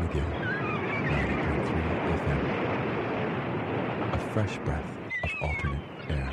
again. 90.3 FM. A fresh breath of alternate air.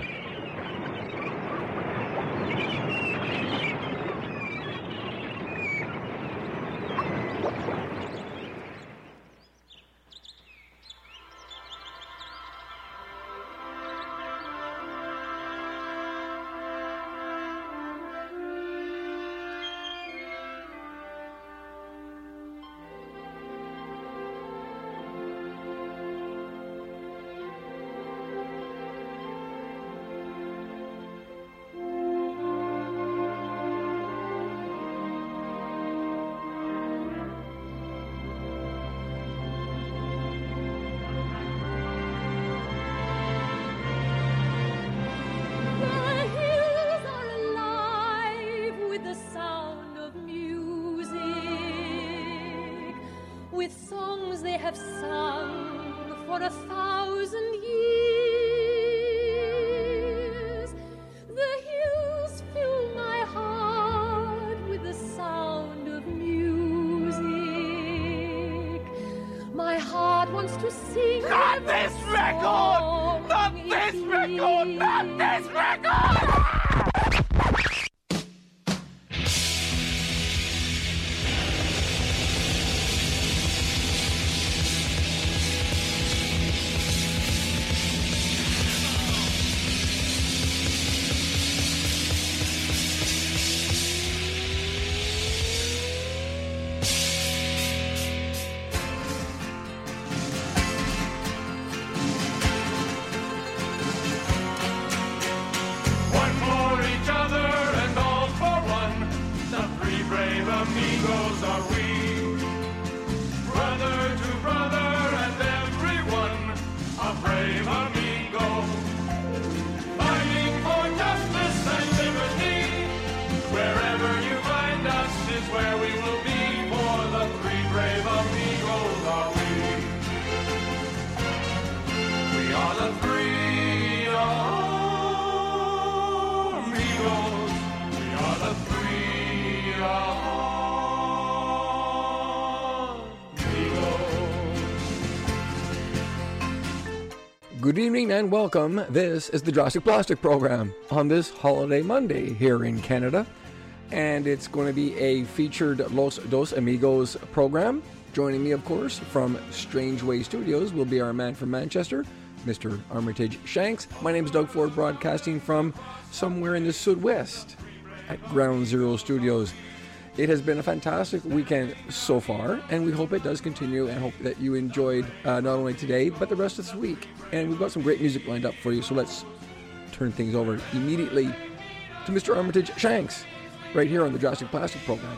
Good evening and welcome. This is the Drastic Plastic program on this holiday Monday here in Canada. And it's going to be a featured Los Dos Amigos program. Joining me, of course, from Strange Way Studios will be our man from Manchester, Mr. Armitage Shanks. My name is Doug Ford, broadcasting from somewhere in the Sudwest at Ground Zero Studios. It has been a fantastic weekend so far, and we hope it does continue, and hope that you enjoyed not only today, but the rest of this week. And we've got some great music lined up for you, so let's turn things over immediately to Mr. Armitage Shanks, right here on the Drastic Plastic program.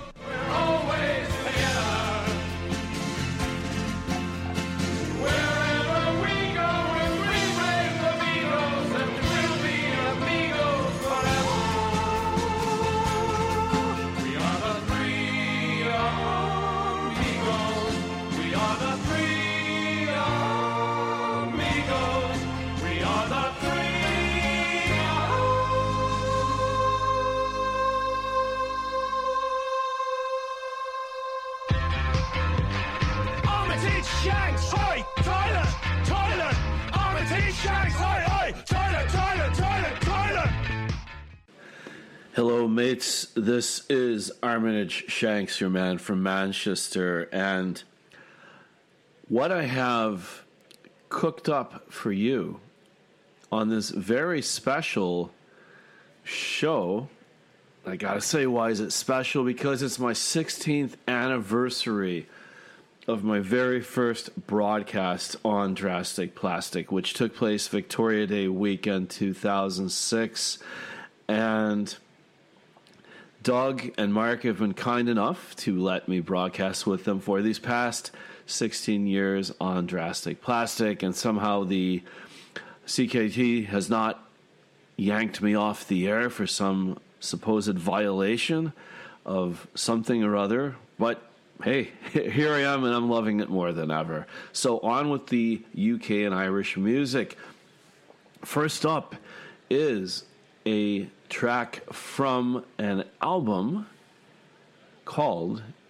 Hello, mates. This is Armitage Shanks, your man from Manchester, and what I have cooked up for you on this very special show, I gotta say, why is it special? Because it's my 16th anniversary of my very first broadcast on Drastic Plastic, which took place Victoria Day weekend 2006, and Doug and Mark have been kind enough to let me broadcast with them for these past 16 years on Drastic Plastic, and somehow the CKT has not yanked me off the air for some supposed violation of something or other. But hey, here I am, and I'm loving it more than ever. So on with the UK and Irish music. First up is a track from an album called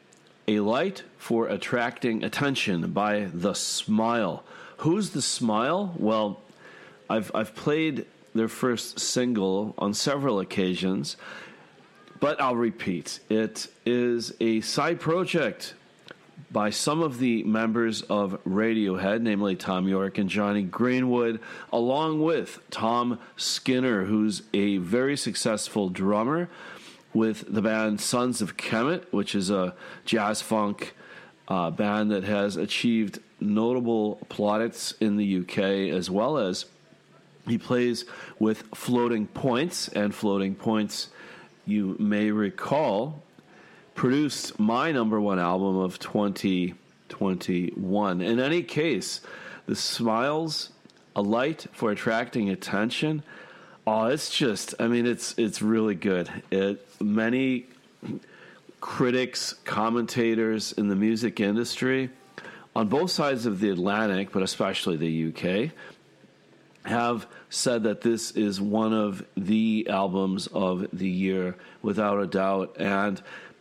A Light for Attracting Attention by The Smile. Who's The Smile? Well, I've played their first single on several occasions, but I'll repeat. It is a side project by some of the members of Radiohead, namely Tom York and Johnny Greenwood, along with Tom Skinner, who's a very successful drummer with the band Sons of Kemet, which is a jazz funk band that has achieved notable plaudits in the UK, as well as he plays with Floating Points, and Floating Points, you may recall, produced my number one album of 2021. In any case, The Smiles, A Light for Attracting Attention. Oh, it's just, I mean, it's really good. Many critics, commentators in the music industry on both sides of the Atlantic, but especially the UK, have said that this is one of the albums of the year, without a doubt. And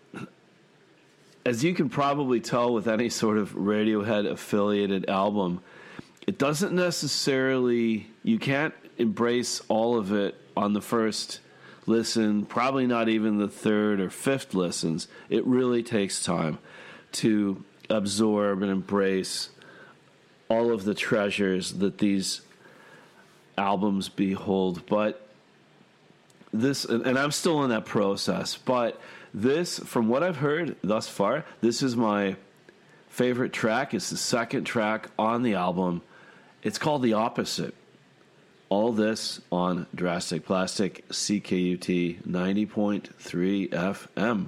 as you can probably tell with any sort of Radiohead-affiliated album, it doesn't necessarily, you can't embrace all of it on the first listen, probably not even the third or fifth listens. It really takes time to absorb and embrace all of the treasures that these albums behold. But this, and I'm still in that process, but this, from what I've heard thus far, this is my favorite track. It's the second track on the album. It's called The Opposite. All this on Drastic Plastic, CKUT 90.3 FM.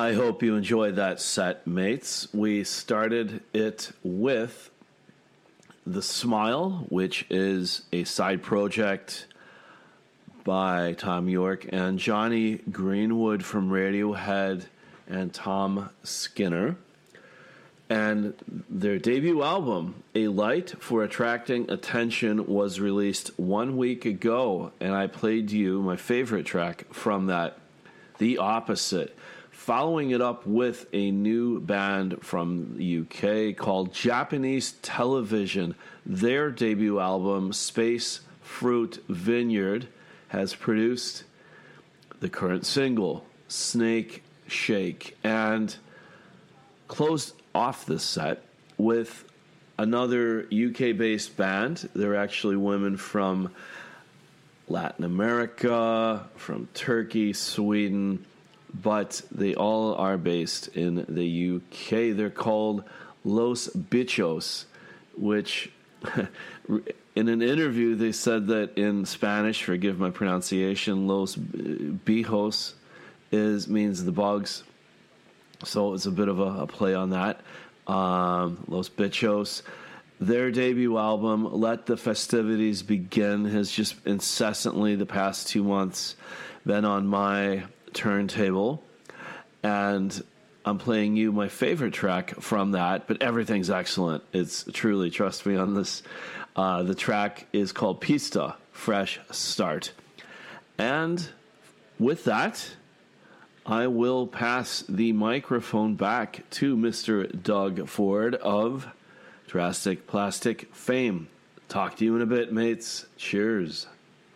I hope you enjoyed that set, mates. We started it with The Smile, which is a side project by Tom York and Johnny Greenwood from Radiohead and Tom Skinner. And their debut album, A Light for Attracting Attention, was released 1 week ago, and I played you my favorite track from that, The Opposite, following it up with a new band from the UK called Japanese Television. Their debut album, Space Fruit Vineyard, has produced the current single, Snake Shake, and closed off this set with another UK-based band. They're actually women from Latin America, from Turkey, Sweden, but they all are based in the UK. They're called Los Bichos, which in an interview they said that in Spanish, forgive my pronunciation, Los Bijos means the bugs. So it's a bit of a play on that. Los Bichos. Their debut album, Let the Festivities Begin, has just incessantly the past 2 months been on my turntable. And I'm playing you my favorite track from that, but everything's excellent. It's truly, trust me on this. The track is called Pista, Fresh Start. And with that, I will pass the microphone back to Mr. Doug Ford of Drastic Plastic fame. Talk to you in a bit, mates. Cheers.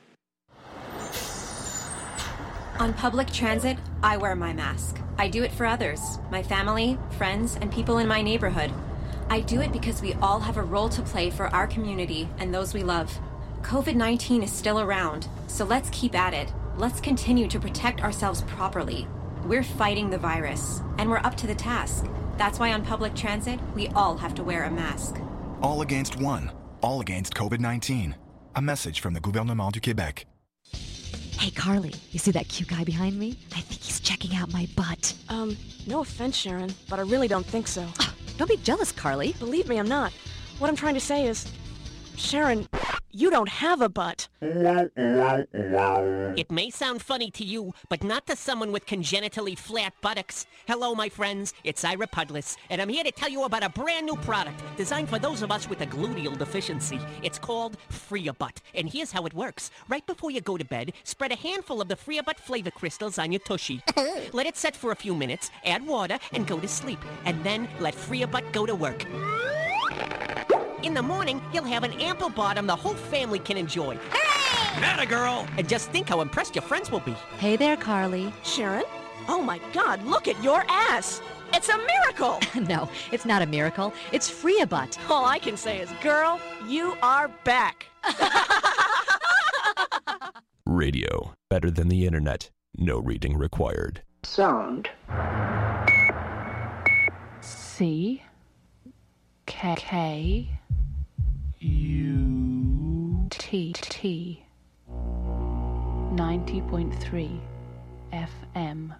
On public transit, I wear my mask. I do it for others, my family, friends, and people in my neighborhood. I do it because we all have a role to play for our community and those we love. COVID-19 is still around, so let's keep at it. Let's continue to protect ourselves properly. We're fighting the virus, and we're up to the task. That's why on public transit, we all have to wear a mask. All against one. All against COVID-19. A message from the Gouvernement du Québec. Hey, Carly, you see that cute guy behind me? I think he's checking out my butt. No offense, Sharon, but I really don't think so. Don't be jealous, Carly. Believe me, I'm not. What I'm trying to say is, Sharon, you don't have a butt. It may sound funny to you, but not to someone with congenitally flat buttocks. Hello, my friends. It's Ira Pudlis, and I'm here to tell you about a brand new product designed for those of us with a gluteal deficiency. It's called Free-A-Butt, and here's how it works. Right before you go to bed, spread a handful of the Free-A-Butt flavor crystals on your tushy. Let it set for a few minutes, add water, and go to sleep. And then let Free-A-Butt go to work. In the morning, you'll have an ample bottom the whole family can enjoy. Hey! Atta girl! And just think how impressed your friends will be. Hey there, Carly. Sharon? Oh my God, look at your ass! It's a miracle! No, it's not a miracle. It's Free-A-Butt. All I can say is, girl, you are back. Radio. Better than the internet. No reading required. Sound. C K U T 90.3 FM.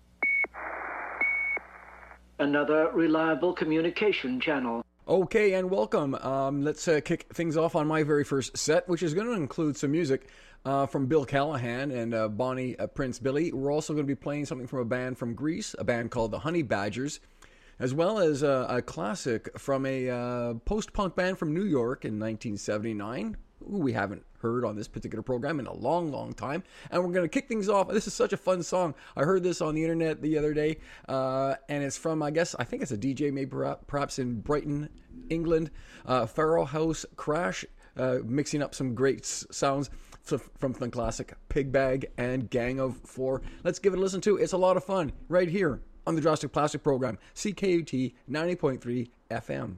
Another reliable communication channel. Okay, and welcome. Let's kick things off on my very first set, which is going to include some music from Bill Callahan and Bonnie Prince Billy. We're also going to be playing something from a band from Greece, a band called the Honey Badgers, as well as a classic from a post-punk band from New York in 1979, who we haven't heard on this particular program in a long, long time. And we're going to kick things off. This is such a fun song. I heard this on the internet the other day, and it's from, I think it's a DJ maybe perhaps in Brighton, England, Pharaoh House Crash, mixing up some great sounds from the classic Pig Bag and Gang of Four. Let's give it a listen to. It's a lot of fun right here on the Drastic Plastic program, CKUT 90.3 FM.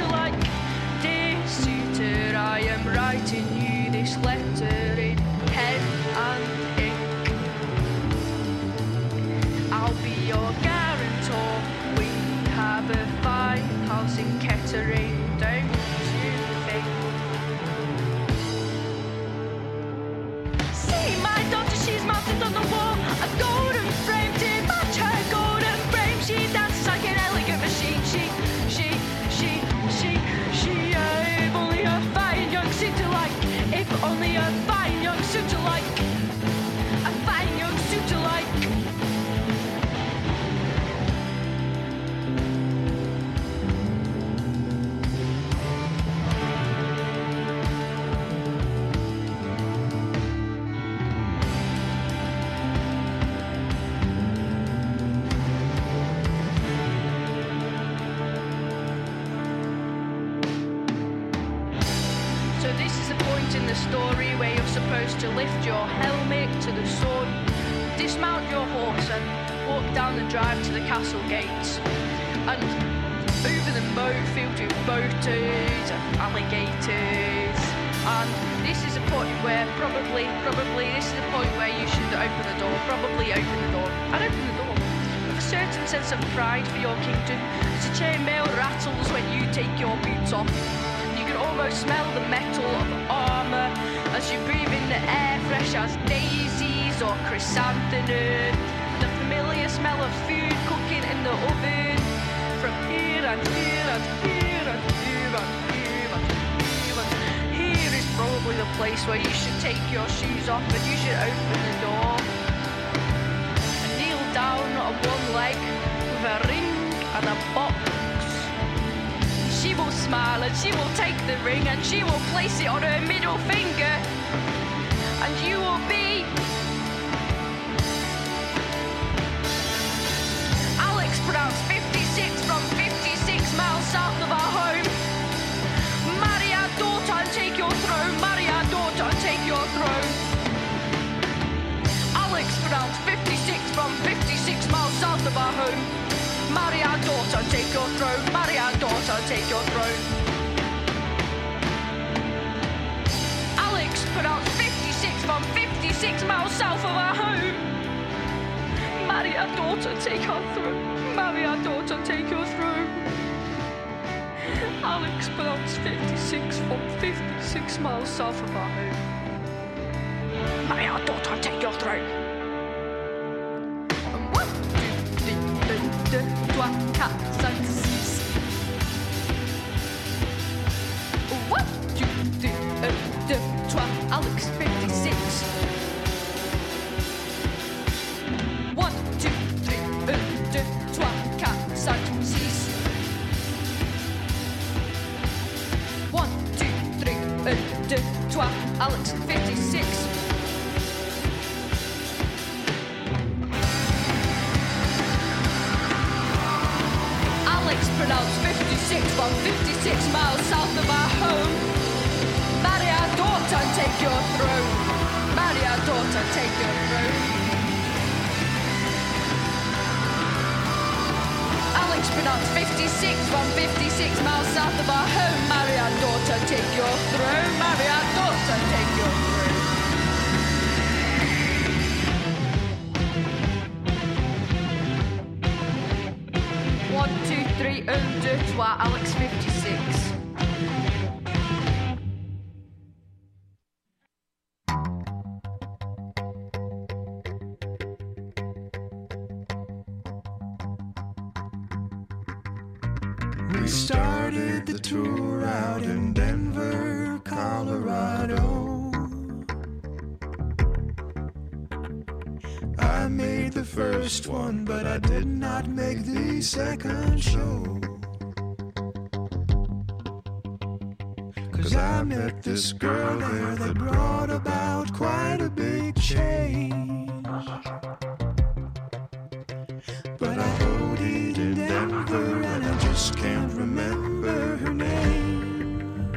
suitor like. Dear suitor, I am writing you this letter in pen and ink. I'll be your guarantor. We have a fine house in Kettering, don't you think? See my daughter, she's mounted on the wall, a golden frame to match her golden frame. She dances like an elegant machine. If only a fine young suitor like. If only a fine young suitor like. A fine young suitor like. Story where you're supposed to lift your helmet to the sun, dismount your horse and walk down the drive to the castle gates, and over the moat filled with boaters and alligators. And this is a point where probably this is a point where you should open the door, probably open the door, and open the door with a certain sense of pride for your kingdom as the chainmail rattles when you take your boots off. You can almost smell the metal of armour as you breathe in the air fresh as daisies or chrysanthemum. The familiar smell of food cooking in the oven from here and here and here and here and here and here and here is probably the place where you should take your shoes off and you should open the door and kneel down on one leg with a ring and a box. She will smile and she will take the ring and she will place it on her middle finger, and you will be Alex, pronounced 56 from 56 miles south of our home. Marry our daughter and take your throne. Marry our daughter and take your throne. Alex, pronounced 56 from 56 miles south of our home. Marry our daughter, take your throne. Marry our daughter, take your throne. Alex, pronounced 56 from 56 miles south of our home. Marry our daughter, take our throne. Marry our daughter, take your throne. Alex, pronounced 56 from 56 miles south of our home. Marry our daughter, take your throne. 1, 2, 3, 4, 5, 6. 1, 2, 3, 4, Alex 56. 1, 2, 3, 4, 5, 6. 1, 2, 3, 4, Alex 56. Pronounced 56 from 56 miles south of our home. Marry our daughter and take your throne. Marry our daughter, take your throne. Alex, pronounced 56 from 56 miles south of our home. Marry our daughter, take your throne. Marry our daughter, take your throne. 1, 2, 3, 4, Alex 56. We started the tour out in Denver, Colorado. I made the first one, but I did not make the second show. 'Cause I met this girl there that brought about quite a big change. But I OD'd in Denver and I just can't remember her name.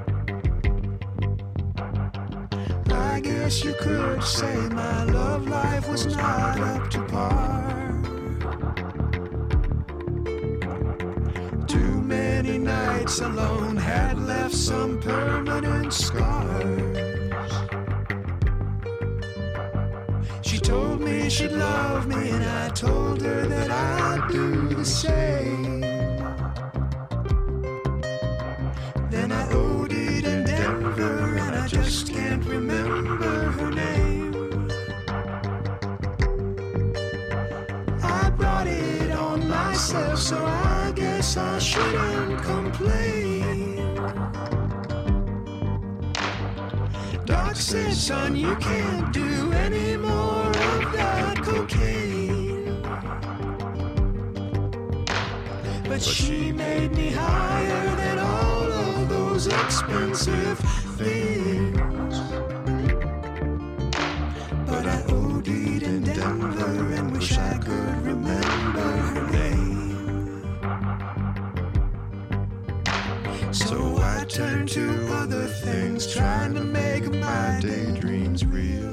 I guess you could say my love life was not up to par. Too many nights nights alone had left some permanent scars. She told me she'd love me, and I told her that I'd do the same. Then I OD'd in Denver, and I just can't remember her name. I brought it on myself, so I guess I shouldn't complain. Doc said, son, you can't do any more of that cocaine. But she made me higher than all of those expensive things. But I OD'd in Denver and wish I could remember her name. So I turned to other things, trying to make my daydreams real.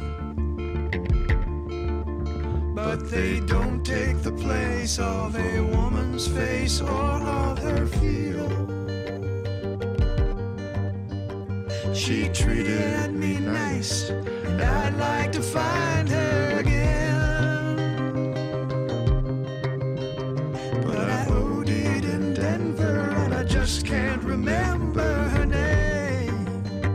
But they don't take the place of a woman's face or of her feel. She treated me nice, and I'd like to find her again. But I OD'd in Denver, and I just can't remember her name.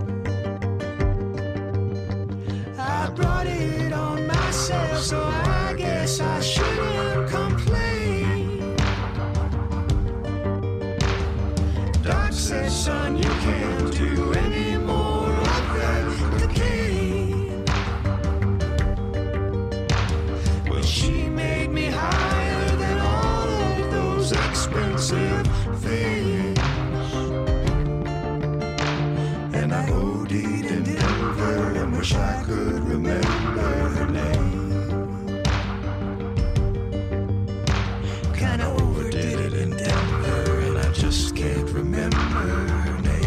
I brought it on myself, so I guess I shouldn't complain. Doc said, son, you can't do any more of that cocaine. Well, she made me higher than all of those expensive things. And I OD'd in Denver and wish I could remember her name. Kinda overdid it in Denver, and I just can't remember her name.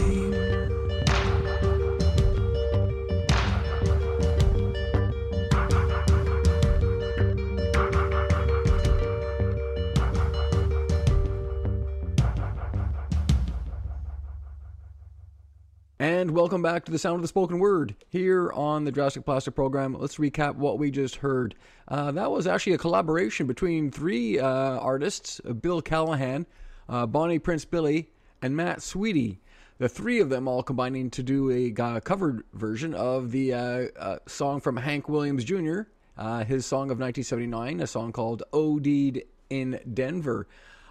And welcome back to the Sound of the Spoken Word here on the Drastic Plastic program. Let's recap what we just heard. That was actually a collaboration between three artists, Bill Callahan, Bonnie Prince Billy, and Matt Sweetie. The three of them all combining to do a covered version of the song from Hank Williams Jr., his song of 1979, a song called OD'd in Denver.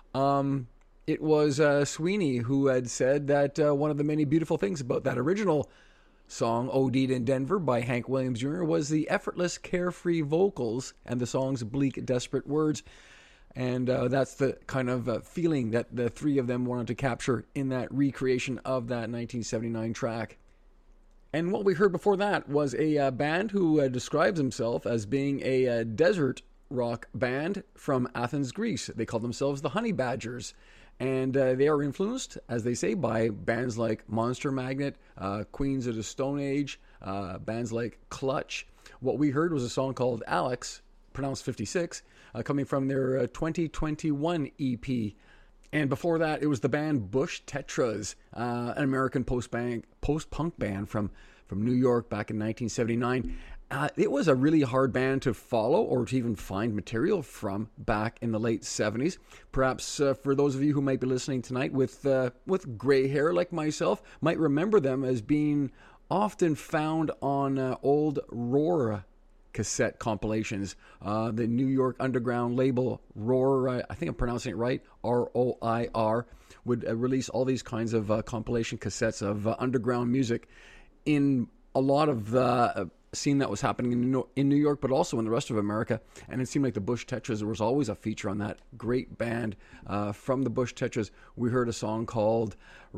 It was Sweeney who had said that one of the many beautiful things about that original song, OD'd in Denver by Hank Williams Jr., was the effortless, carefree vocals and the song's bleak, desperate words. And that's the kind of feeling that the three of them wanted to capture in that recreation of that 1979 track. And what we heard before that was a band who describes himself as being a desert rock band from Athens, Greece. They call themselves the Honey Badgers. And they are influenced, as they say, by bands like Monster Magnet, Queens of the Stone Age, bands like Clutch. What we heard was a song called Alex, pronounced 56, coming from their 2021 EP. And before that, it was the band Bush Tetras, an American post-punk band from New York back in 1979. It was a really hard band to follow or to even find material from back in the late 70s. Perhaps for those of you who might be listening tonight with gray hair like myself, might remember them as being often found on old Roar cassette compilations. The New York underground label Roar, I think I'm pronouncing it right, ROIR, would release all these kinds of compilation cassettes of underground music in a lot of the scene that was happening in New York, but also in the rest of America. And it seemed like the Bush Tetras was always a feature on that great band. From the Bush Tetras, we heard a song called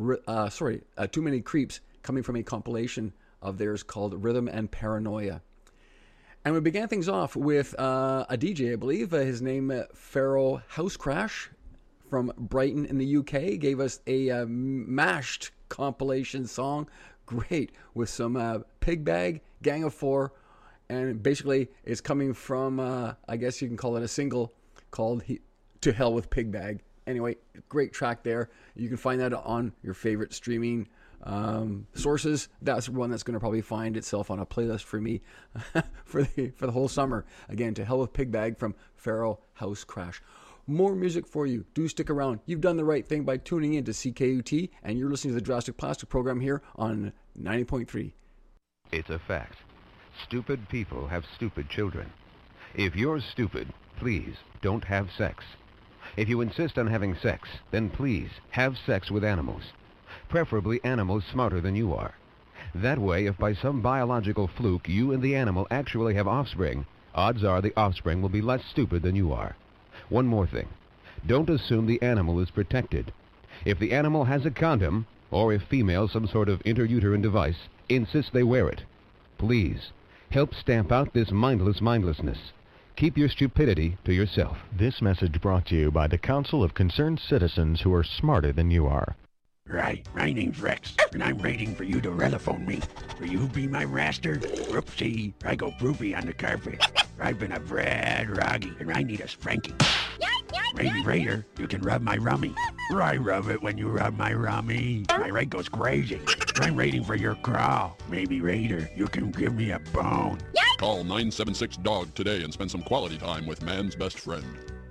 Too Many Creeps, coming from a compilation of theirs called Rhythm and Paranoia. And we began things off with a DJ, I believe, his name Pharaoh Housecrash from Brighton in the UK, gave us a mashed compilation song, great, with some Pig Bag, Gang of Four, and basically it's coming from, I guess you can call it a single called To Hell with Pig Bag. Anyway, great track there. You can find that on your favorite streaming sources. That's one that's going to probably find itself on a playlist for me for the whole summer. Again, To Hell with Pig Bag from Feral House Crash. More music for you. Do stick around. You've done the right thing by tuning in to CKUT, and you're listening to the Drastic Plastic program here on 90.3. It's a fact. Stupid people have stupid children. If you're stupid, please don't have sex. If you insist on having sex, then please have sex with animals. Preferably animals smarter than you are. That way, if by some biological fluke you and the animal actually have offspring, odds are the offspring will be less stupid than you are. One more thing. Don't assume the animal is protected. If the animal has a condom, or if female some sort of interuterine device, insist they wear it. Please, help stamp out this mindlessness. Keep your stupidity to yourself. This message brought to you by the Council of Concerned Citizens who are smarter than you are. Right, my name's Rex, and I'm waiting for you to telephone me. Will you be my master? Whoopsie, I go poopy on the carpet. I've been a Brad Roggy, and I need a spanking. Maybe Raider, you can rub my rummy. I rub it when you rub my rummy. My right goes crazy. I'm waiting for your crawl. Maybe Raider, you can give me a bone. Call 976-DOG today and spend some quality time with man's best friend.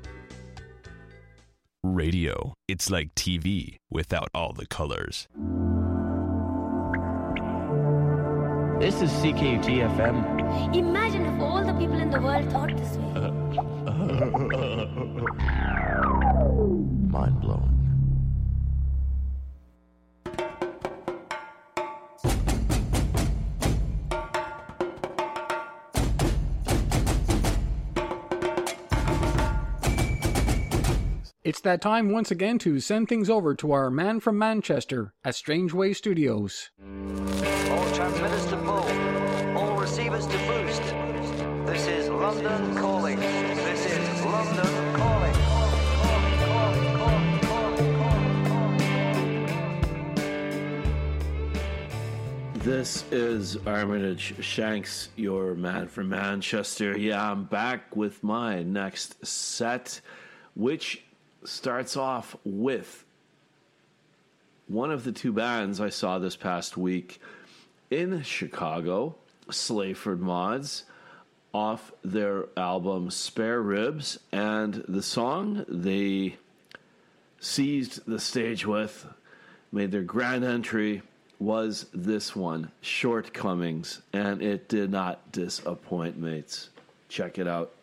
Radio. It's like TV without all the colors. This is CKUT FM. Imagine if all the people in the world thought this way. Mind blowing. It's that time once again to send things over to our man from Manchester at Strange Way Studios. All transmitters to full. All receivers to boost. This is London calling. This is London calling. This is Armitage Shanks, your man from Manchester. Yeah, I'm back with my next set, which starts off with one of the two bands I saw this past week in Chicago, Slayford Mods, off their album Spare Ribs, and the song they seized the stage with, made their grand entry, was this one, Shortcomings, and it did not disappoint, mates. Check it out.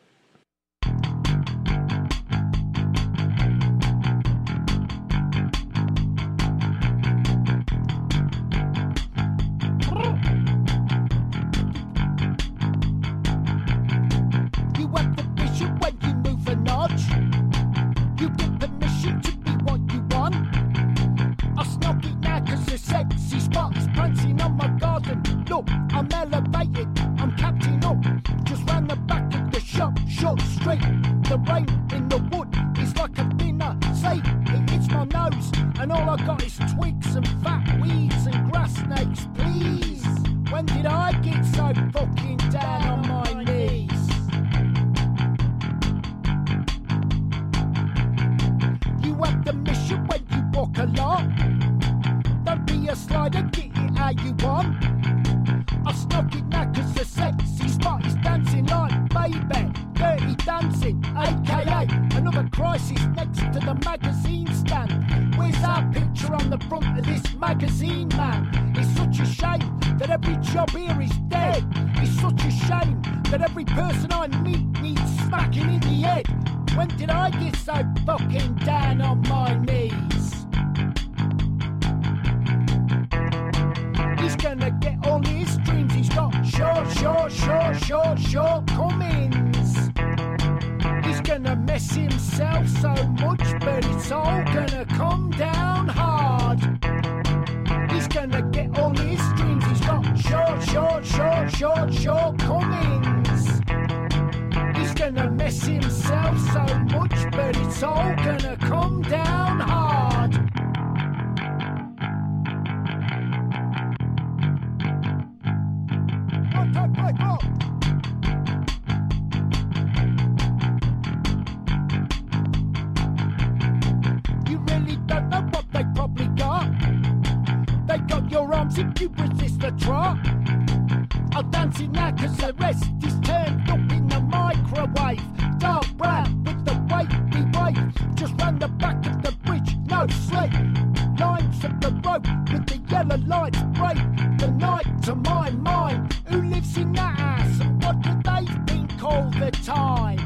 dance if you resist the trot. I'll dance it now cause the rest is turned up in the microwave. Dark brown with the wavy wave, just round the back of the bridge, no sleep. Lines of the road with the yellow lights break the night to my mind. Who lives in that house and what do they think all the time?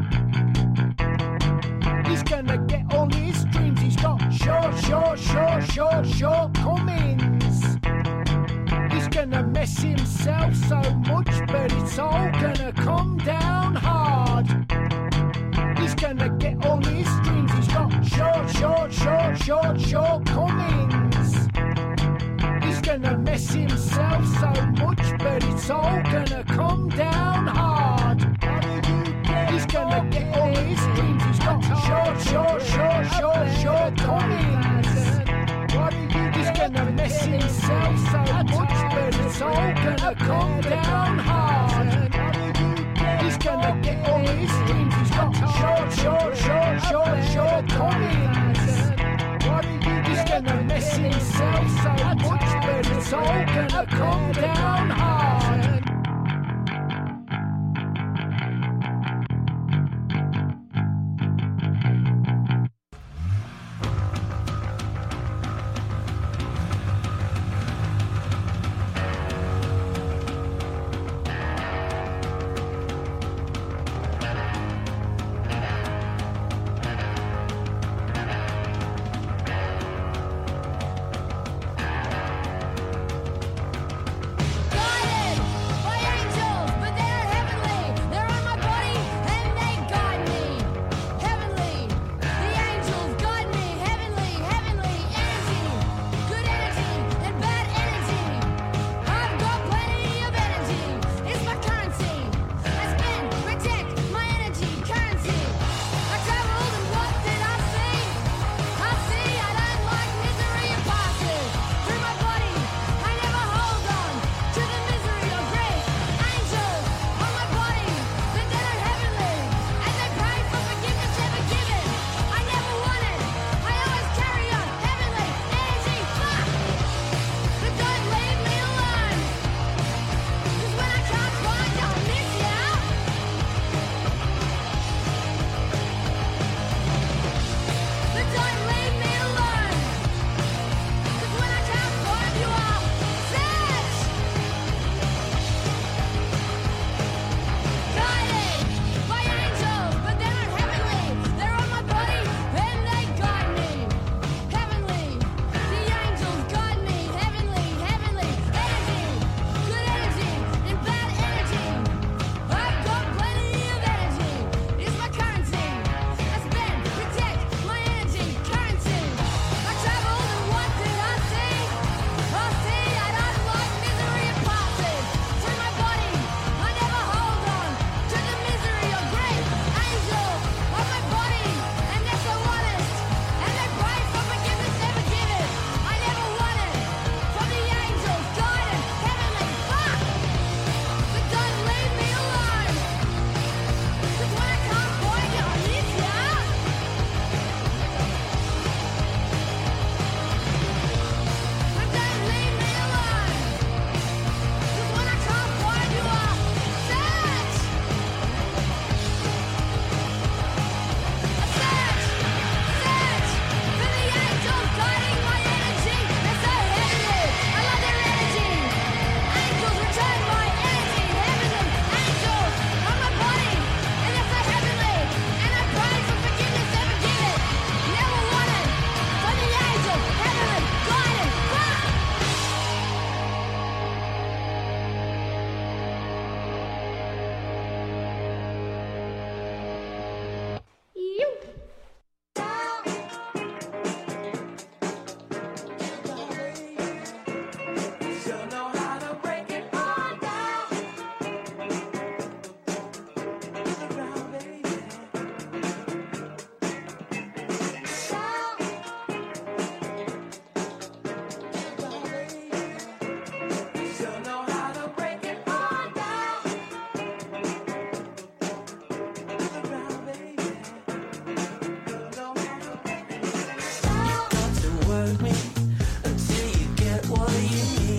He's gonna get all his dreams, he's got shortcomings. He's gonna mess himself so much, but it's all gonna come down hard. He's gonna get all his dreams, he's got shortcomings. He's gonna mess himself so much, but it's all gonna come down hard. He's gonna get all his dreams, he's got shortcomings. He's gonna mess himself so much, but it's all gonna come down hard. He's gonna get all his dreams, he's got shortcomings. He's gonna mess himself so much, but it's all gonna come down hard. me until you get what you need.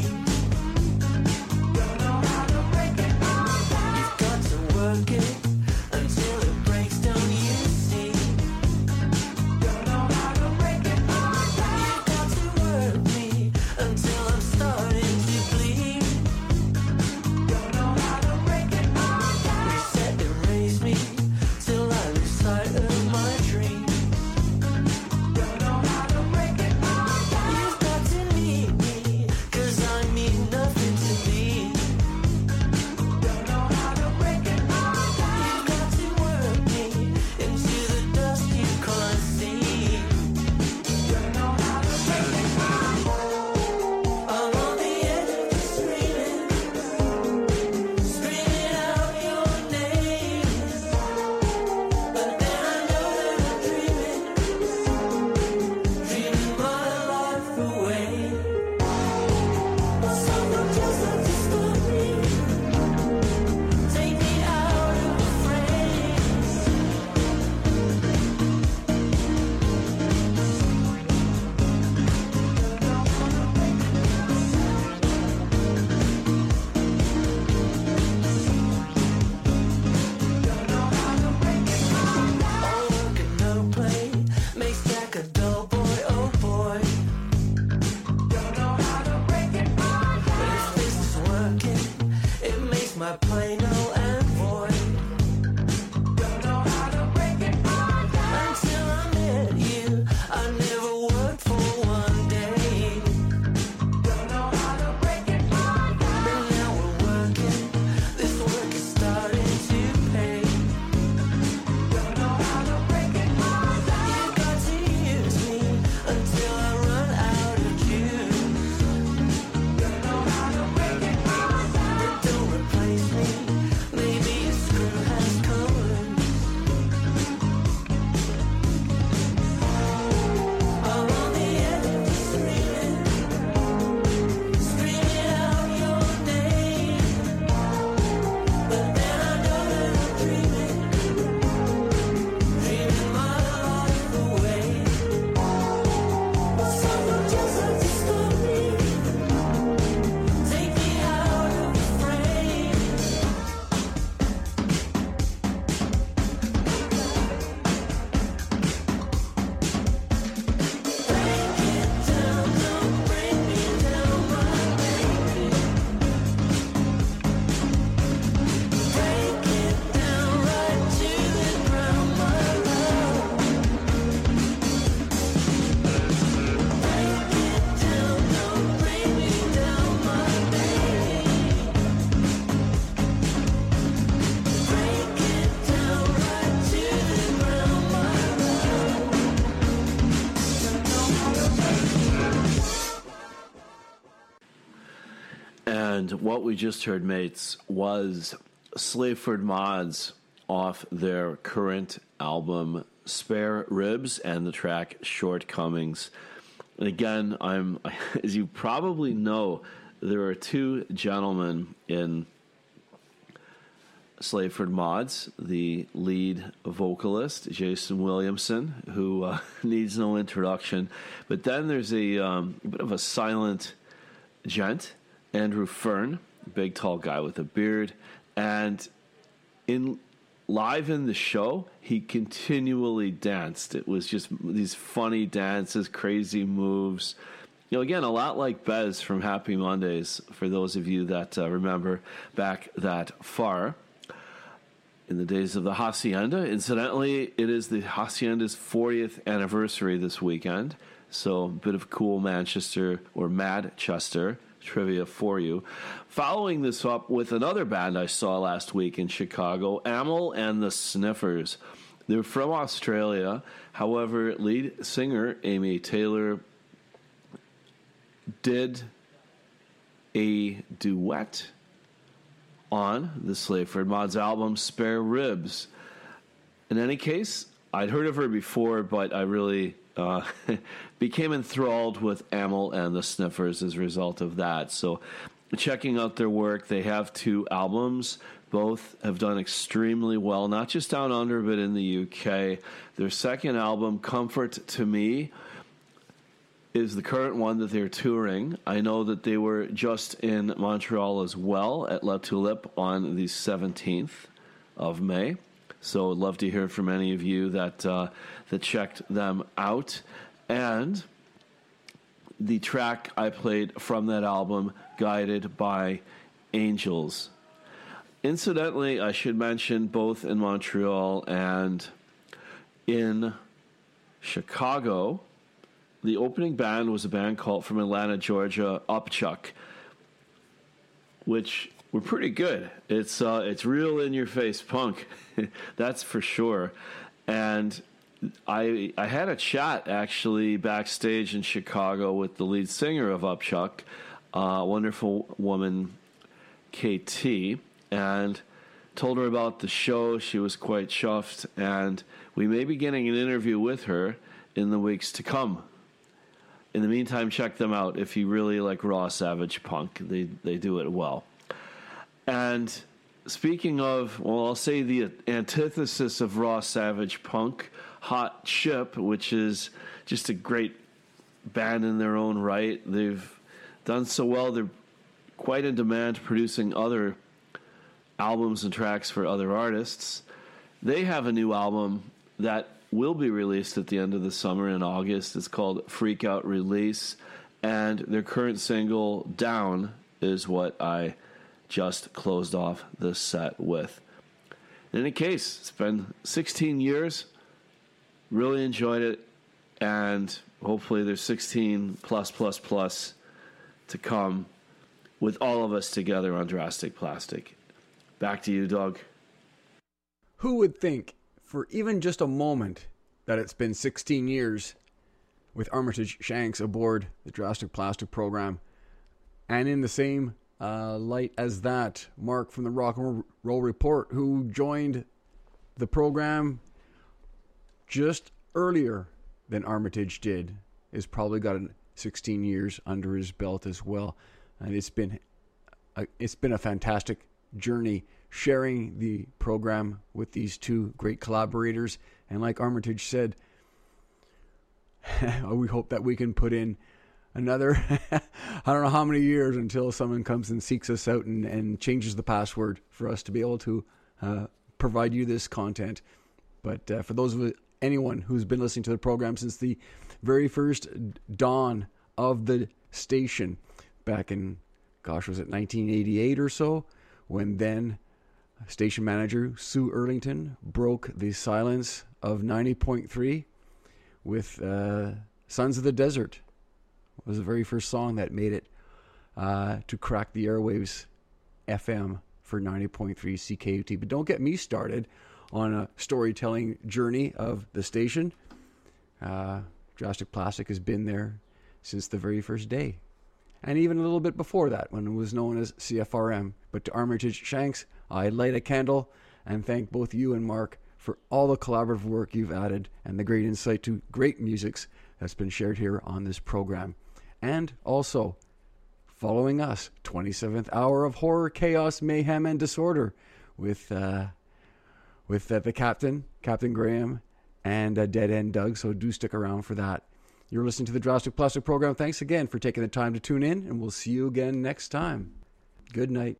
my plain old envoy. Don't know how to break it all down. Until I met you, I never worked for one day. Don't know how to break it all down. But now we're working, this work is starting to pay. Don't know how to break it all down. You got to use me until I run out of juice. Don't know how to break it all down. But don't replace me, maybe a screw has come loose. I'm on the edge of screaming out your name. But then I know that I'm dreaming my life away. Someone just has to stop me, take me out of the frame. Break it down, don't bring me down, my baby. Break it down right to the ground, my love. Break it down, don't bring me down, my baby. Break it down right to the ground, my love. And what we just heard, mates, was Slayford Mods off their current album Spare Ribs and the track Shortcomings. And again, as you probably know, there are two gentlemen in Slayford Mods, the lead vocalist, Jason Williamson, who needs no introduction. But then there's a bit of a silent gent, Andrew Fern, big tall guy with a beard. And live in the show, he continually danced. It was just these funny dances, crazy moves. You know, again, a lot like Bez from Happy Mondays, for those of you that remember back that far. In the days of the Hacienda. Incidentally, it is the Hacienda's 40th anniversary this weekend. So a bit of cool Manchester or Madchester trivia for you. Following this up with another band I saw last week in Chicago, Amyl and the Sniffers. They're from Australia. However, lead singer Amy Taylor did a duet on the Slayford Mods album Spare Ribs. In any case, I'd heard of her before, but I really became enthralled with Amyl and the Sniffers as a result of that. So checking out their work, they have 2 albums. Both have done extremely well, not just down under, but in the UK. Their second album, Comfort to Me, is the current one that they're touring. I know that they were just in Montreal as well at La Tulipe on the 17th of May. So I'd love to hear from any of you that checked them out. And the track I played from that album, Guided by Angels. Incidentally, I should mention both in Montreal and in Chicago, the opening band was a band called from Atlanta, Georgia, Upchuck, which were pretty good. It's real in-your-face punk, that's for sure. And I had a chat actually backstage in Chicago with the lead singer of Upchuck, wonderful woman KT, and told her about the show. She was quite chuffed, and we may be getting an interview with her in the weeks to come. In the meantime, check them out if you really like raw savage punk. They do it well. And speaking of, well, I'll say the antithesis of raw savage punk, Hot Chip, which is just a great band in their own right. They've done so well. They're quite in demand producing other albums and tracks for other artists. They have a new album that will be released at the end of the summer in August. It's called Freak Out Release, and their current single, Down, is what I just closed off this set with. In any case, it's been 16 years. Really enjoyed it. And hopefully there's 16 plus to come with all of us together on Drastic Plastic. Back to you, Doug. Who would think for even just a moment that it's been 16 years with Armitage Shanks aboard the Drastic Plastic program? And in the same light as that, Mark from the Rock and Roll Report, who joined the program just earlier than Armitage did, has probably got 16 years under his belt as well. And it's been a fantastic journey sharing the program with these two great collaborators. And like Armitage said, we hope that we can put in another I don't know how many years until someone comes and seeks us out and changes the password for us to be able to provide you this content. But for those of anyone who's been listening to the program since the very first dawn of the station back in, was it 1988 or so, when then station manager Sue Erlington broke the silence of 90.3 with Sons of the Desert. It was the very first song that made it to crack the airwaves FM for 90.3 CKUT. But don't get me started on a storytelling journey of the station. Drastic Plastic has been there since the very first day. And even a little bit before that, when it was known as CFRM. But to Armitage Shanks, I light a candle and thank both you and Mark for all the collaborative work you've added and the great insight to great musics that's been shared here on this program. And also, following us, 27th hour of horror, chaos, mayhem, and disorder with the Captain Graham, and Dead End Doug, so do stick around for that. You're listening to the Drastic Plastic program. Thanks again for taking the time to tune in, and we'll see you again next time. Good night.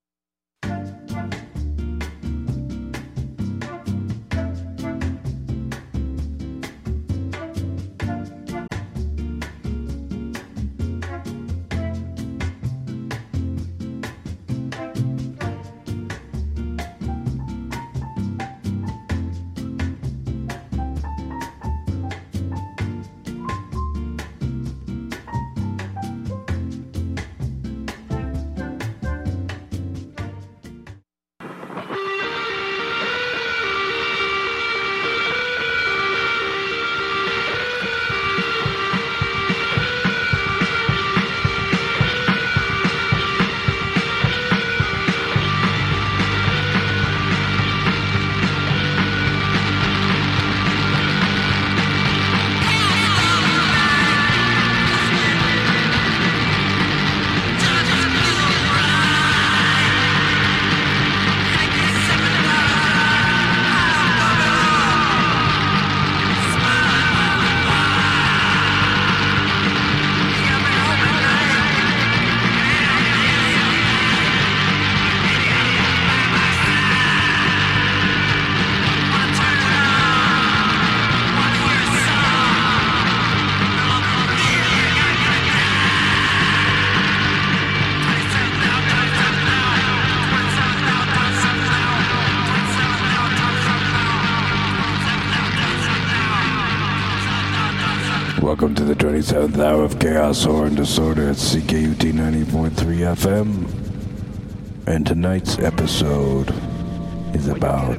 Welcome to the 27th hour of Chaos, Horror, and Disorder at CKUT 90.3 FM. And tonight's episode is about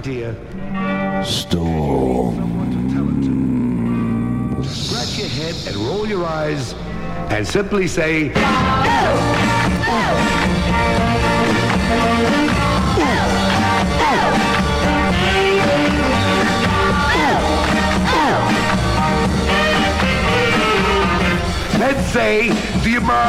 storms. Scratch your head and roll your eyes and simply say, let's say, do you mind?